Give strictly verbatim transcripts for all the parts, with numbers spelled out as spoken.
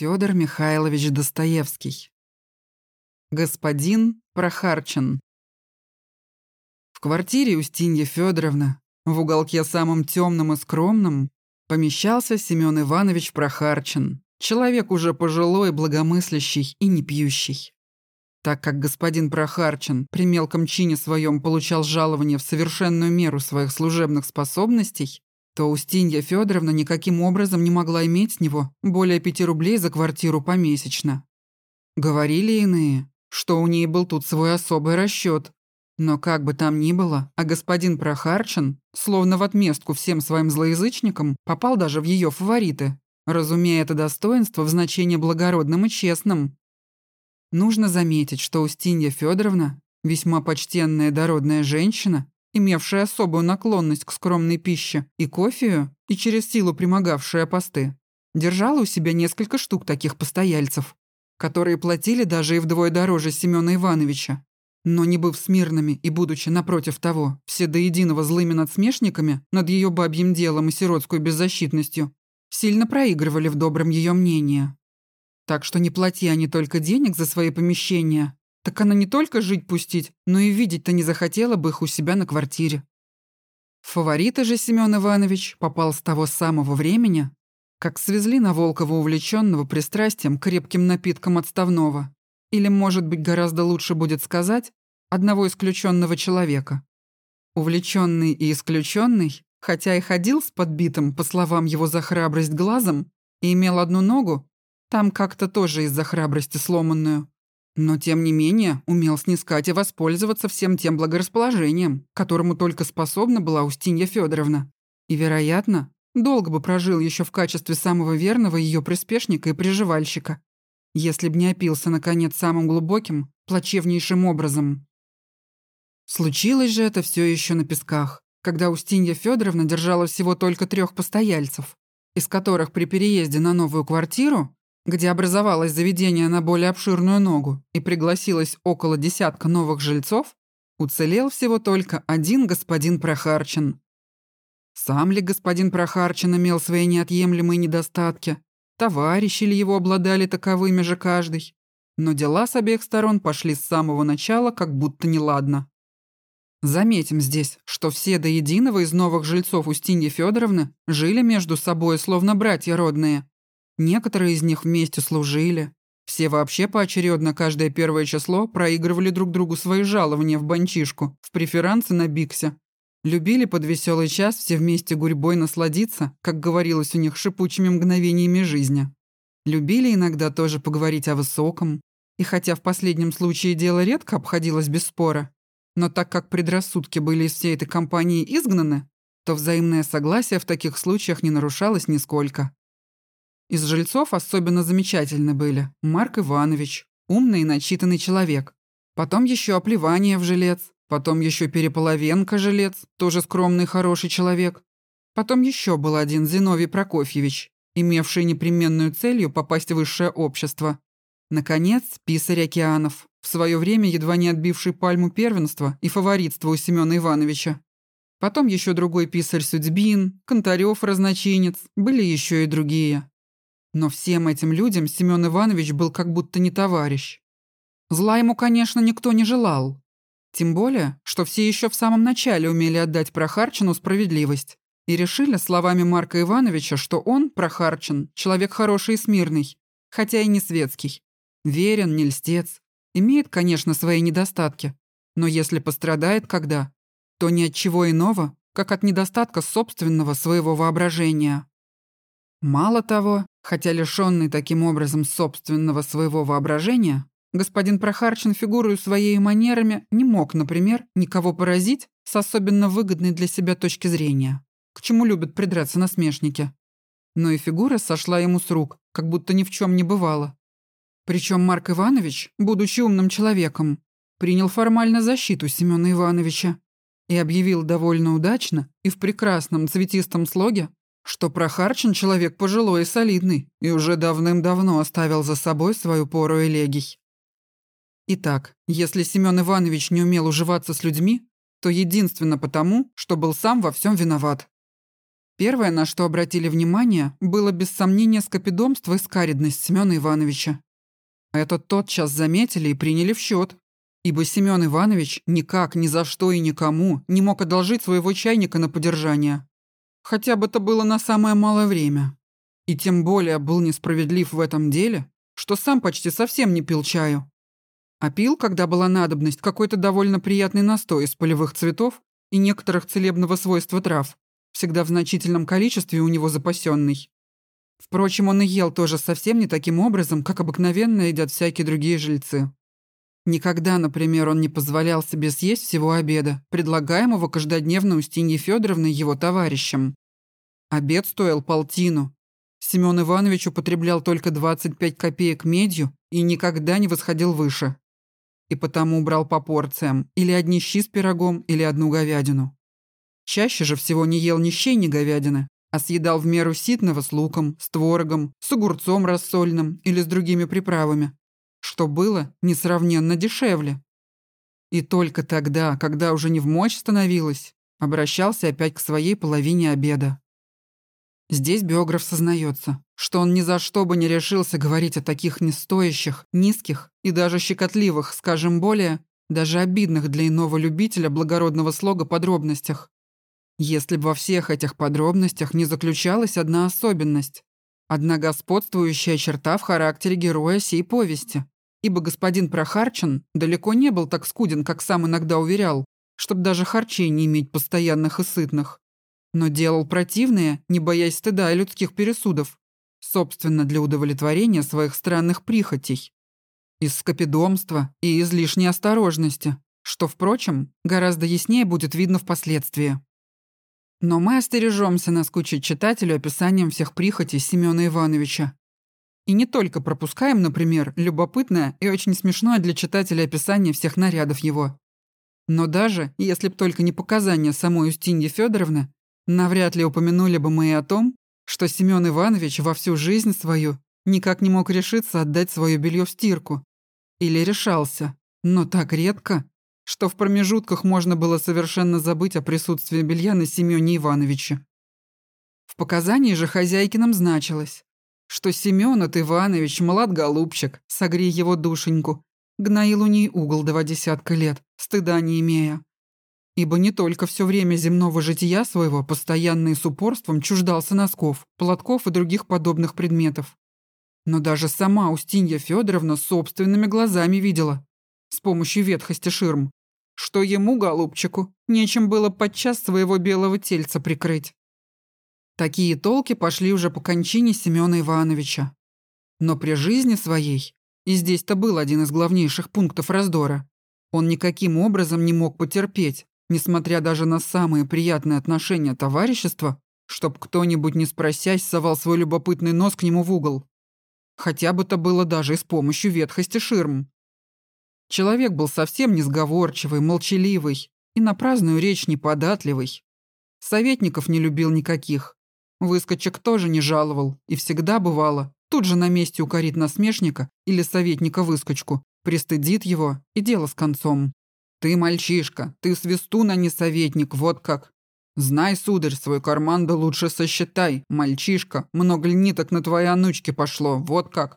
Фёдор Михайлович Достоевский. Господин Прохарчен. В квартире Устиньи Фёдоровны, в уголке самым темным и скромным, помещался Семён Иванович Прохарчен, человек уже пожилой, благомыслящий и не пьющий. Так как господин Прохарчен при мелком чине своем получал жалование в совершенную меру своих служебных способностей, то Устинья Фёдоровна никаким образом не могла иметь с него более пяти рублей за квартиру помесячно. Говорили иные, что у ней был тут свой особый расчёт, но как бы там ни было, а господин Прохарчен, словно в отместку всем своим злоязычникам, попал даже в её фавориты, разумея это достоинство в значении благородным и честным. Нужно заметить, что Устинья Фёдоровна, весьма почтенная дородная женщина, имевшая особую наклонность к скромной пище и кофею и через силу примогавшая посты, держала у себя несколько штук таких постояльцев, которые платили даже и вдвое дороже Семёна Ивановича, но не быв смирными и будучи напротив того все до единого злыми надсмешниками над её бабьим делом и сиротскую беззащитностью, сильно проигрывали в добром её мнении. Так что не плати они только денег за свои помещения, так она не только жить пустить, но и видеть-то не захотела бы их у себя на квартире. В фавориты же Семён Иванович попал с того самого времени, как свезли на Волкова увлечённого пристрастием к крепким напиткам отставного, или, может быть, гораздо лучше будет сказать, одного исключённого человека. Увлечённый и исключённый, хотя и ходил с подбитым, по словам его, за храбрость глазом, и имел одну ногу, там как-то тоже из-за храбрости сломанную, но, тем не менее, умел снискать и воспользоваться всем тем благорасположением, которому только способна была Устинья Фёдоровна, и, вероятно, долго бы прожил еще в качестве самого верного ее приспешника и приживальщика, если б не опился, наконец, самым глубоким, плачевнейшим образом. Случилось же это все еще на Песках, когда Устинья Фёдоровна держала всего только трех постояльцев, из которых при переезде на новую квартиру, где образовалось заведение на более обширную ногу и пригласилось около десятка новых жильцов, уцелел всего только один господин Прохарчен. Сам ли господин Прохарчен имел свои неотъемлемые недостатки, товарищи ли его обладали таковыми же каждый, но дела с обеих сторон пошли с самого начала как будто неладно. Заметим здесь, что все до единого из новых жильцов Устиньи Фёдоровны жили между собой словно братья родные. Некоторые из них вместе служили. Все вообще поочередно каждое первое число проигрывали друг другу свои жалования в банчишку, в преферансы на биксе. Любили под веселый час все вместе гурьбой насладиться, как говорилось у них, шипучими мгновениями жизни. Любили иногда тоже поговорить о высоком, и хотя в последнем случае дело редко обходилось без спора, но так как предрассудки были из всей этой компании изгнаны, то взаимное согласие в таких случаях не нарушалось нисколько. Из жильцов особенно замечательны были Марк Иванович, умный и начитанный человек, потом еще Оплеваниев жилец, потом еще Переполовенко жилец, тоже скромный хороший человек, потом еще был один Зиновий Прокофьевич, имевший непременную целью попасть в высшее общество. Наконец, писарь Океанов, в свое время едва не отбивший пальму первенства и фаворитства у Семёна Ивановича. Потом еще другой писарь Судьбин, Контарёв разночинец, были еще и другие. Но всем этим людям Семён Иванович был как будто не товарищ. Зла ему, конечно, никто не желал. Тем более, что все еще в самом начале умели отдать Прохарчену справедливость и решили словами Марка Ивановича, что он, Прохарчен, человек хороший и смирный, хотя и не светский, верен, не льстец, имеет, конечно, свои недостатки, но если пострадает когда, то ни от чего иного, как от недостатка собственного своего воображения. Мало того, хотя лишённый таким образом собственного своего воображения, господин Прохарчен фигурою своей и манерами не мог, например, никого поразить с особенно выгодной для себя точки зрения, к чему любят придраться насмешники. Но и фигура сошла ему с рук, как будто ни в чем не бывало. Причем Марк Иванович, будучи умным человеком, принял формально защиту Семёна Ивановича и объявил довольно удачно и в прекрасном цветистом слоге, что Прохарчен человек пожилой и солидный и уже давным-давно оставил за собой свою пору элегий. Итак, если Семён Иванович не умел уживаться с людьми, то единственно потому, что был сам во всем виноват. Первое, на что обратили внимание, было без сомнения скопидомство и скаридность Семёна Ивановича. Это тотчас заметили и приняли в счет, ибо Семён Иванович никак, ни за что и никому не мог одолжить своего чайника на подержание. Хотя бы это было на самое малое время. И тем более был несправедлив в этом деле, что сам почти совсем не пил чаю. А пил, когда была надобность, какой-то довольно приятный настой из полевых цветов и некоторых целебного свойства трав, всегда в значительном количестве у него запасенный. Впрочем, он и ел тоже совсем не таким образом, как обыкновенно едят всякие другие жильцы. Никогда, например, он не позволял себе съесть всего обеда, предлагаемого каждодневно Устиньей Фёдоровной его товарищам. Обед стоил полтину. Семён Иванович употреблял только двадцать пять копеек медью и никогда не восходил выше. И потому брал по порциям или одни щи с пирогом, или одну говядину. Чаще же всего не ел ни щей, ни говядины, а съедал в меру ситного с луком, с творогом, с огурцом рассольным или с другими приправами, что было несравненно дешевле. И только тогда, когда уже не вмочь становилось, обращался опять к своей половине обеда. Здесь биограф сознается, что он ни за что бы не решился говорить о таких нестоящих, низких и даже щекотливых, скажем более, даже обидных для иного любителя благородного слога подробностях. Если бы во всех этих подробностях не заключалась одна особенность, одна господствующая черта в характере героя сей повести, ибо господин Прохарчин далеко не был так скуден, как сам иногда уверял, чтобы даже харчей не иметь постоянных и сытных, но делал противные, не боясь стыда и людских пересудов, собственно, для удовлетворения своих странных прихотей, из скопидомства и излишней осторожности, что, впрочем, гораздо яснее будет видно впоследствии. Но мы остережемся наскучить читателю описанием всех прихотей Семёна Ивановича. И не только пропускаем, например, любопытное и очень смешное для читателя описание всех нарядов его. Но даже, если б только не показания самой Устиньи Фёдоровны, навряд ли упомянули бы мы и о том, что Семён Иванович во всю жизнь свою никак не мог решиться отдать своё белье в стирку. Или решался, но так редко, что в промежутках можно было совершенно забыть о присутствии белья на Семёне Ивановиче. В показании же хозяйкиным значилось, что Семён Иванович, млад голубчик, согрей его душеньку, гноил у ней угол два десятка лет, стыда не имея. Ибо не только все время земного жития своего постоянно и с упорством чуждался носков, платков и других подобных предметов, но даже сама Устинья Фёдоровна собственными глазами видела, с помощью ветхости ширм, что ему, голубчику, нечем было подчас своего белого тельца прикрыть. Такие толки пошли уже по кончине Семёна Ивановича. Но при жизни своей, и здесь-то был один из главнейших пунктов раздора, он никаким образом не мог потерпеть, несмотря даже на самые приятные отношения товарищества, чтоб кто-нибудь, не спросясь, совал свой любопытный нос к нему в угол. Хотя бы то было даже и с помощью ветхости ширм. Человек был совсем несговорчивый, молчаливый и на праздную речь неподатливый. Советников не любил никаких. Выскочек тоже не жаловал и всегда бывало, тут же на месте укорит насмешника или советника-выскочку, пристыдит его и дело с концом. «Ты мальчишка, ты свистун, а не советник, вот как. Знай, сударь, свой карман да лучше сосчитай, мальчишка, много ли ниток на твоей анучке пошло, вот как».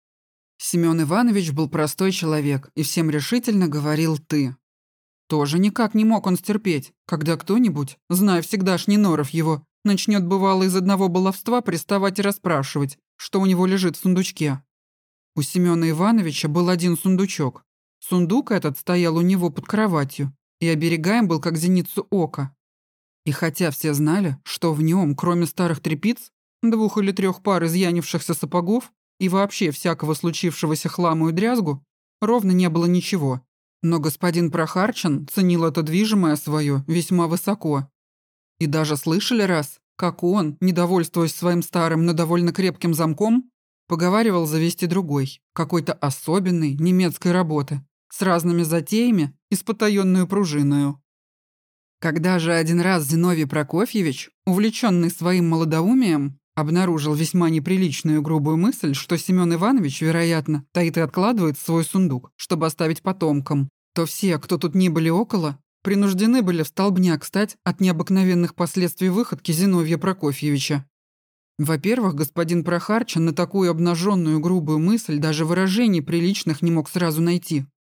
Семён Иванович был простой человек и всем решительно говорил «ты». Тоже никак не мог он стерпеть, когда кто-нибудь, зная всегдашний норов его, начнет бывало из одного баловства приставать и расспрашивать, что у него лежит в сундучке. У Семёна Ивановича был один сундучок. Сундук этот стоял у него под кроватью и оберегаем был как зеницу ока. И хотя все знали, что в нем, кроме старых тряпиц, двух или трех пар изъянившихся сапогов и вообще всякого случившегося хламу и дрязгу, ровно не было ничего, но господин Прохарчин ценил это движимое свое весьма высоко. И даже слышали раз, как он, недовольствуясь своим старым, но довольно крепким замком, поговаривал завести другой, какой-то особенной немецкой работы, с разными затеями и с потаённую пружиною. Когда же один раз Зиновий Прокофьевич, увлеченный своим молодоумием, обнаружил весьма неприличную грубую мысль, что Семён Иванович, вероятно, таит и откладывает свой сундук, чтобы оставить потомкам, то все, кто тут ни были около, принуждены были в столбняк стать от необыкновенных последствий выходки Зиновья Прокофьевича. Во-первых, господин Прохарчин на такую обнаженную грубую мысль даже выражений приличных не мог сразу найти.